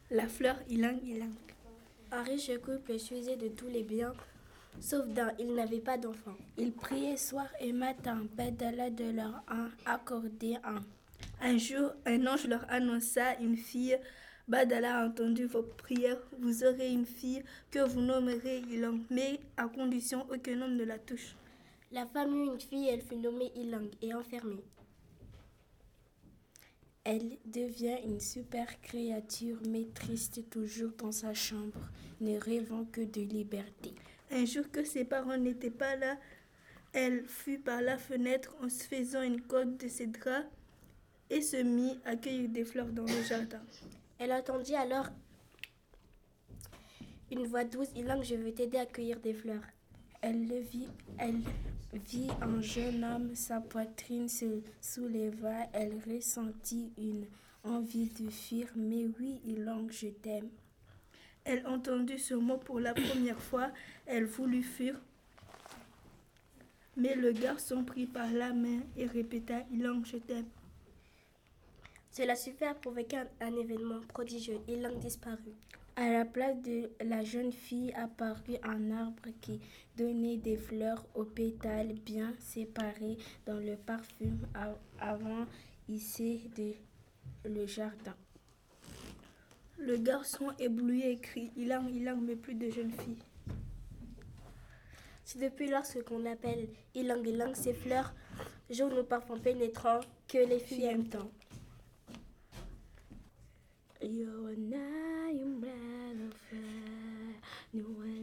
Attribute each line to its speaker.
Speaker 1: La fleur ylang ylang.
Speaker 2: Un riche couple jouissait de tous les biens, sauf d'un, ils n'avaient pas d'enfants.
Speaker 3: Ils priaient soir et matin, Badala de leur un accordé un.
Speaker 1: Un jour, un ange leur annonça une fille. Badala a entendu vos prières, vous aurez une fille que vous nommerez Ylang, mais à condition aucun homme ne la touche.
Speaker 2: La femme eut une fille, elle fut nommée Ylang et enfermée.
Speaker 3: Elle devient une super créature, mais triste toujours dans sa chambre, ne rêvant que de liberté.
Speaker 1: Un jour que ses parents n'étaient pas là, elle fut par la fenêtre en se faisant une corde de ses draps et se mit à cueillir des fleurs dans le jardin.
Speaker 2: Elle entendit alors une voix douce, Ylang, je veux t'aider à cueillir des fleurs.
Speaker 3: Elle vit un jeune homme, sa poitrine se souleva, elle ressentit une envie de fuir, mais oui, Ylang, je t'aime.
Speaker 1: Elle entendit ce mot pour la première fois, elle voulut fuir, mais le garçon prit par la main et répéta « Ylang, je t'aime ».
Speaker 2: Cela suffit à provoquer un événement prodigieux. Ylang disparut.
Speaker 3: À la place de la jeune fille apparut un arbre qui donnait des fleurs aux pétales bien séparés dans le parfum avancé de le jardin.
Speaker 1: Le garçon ébloui crie « Ylang, Ylang », mais plus de jeune fille.
Speaker 2: C'est depuis lors ce qu'on appelle Ylang Ylang, ces fleurs jaunes au parfum pénétrant que les filles aiment tant. You're a night,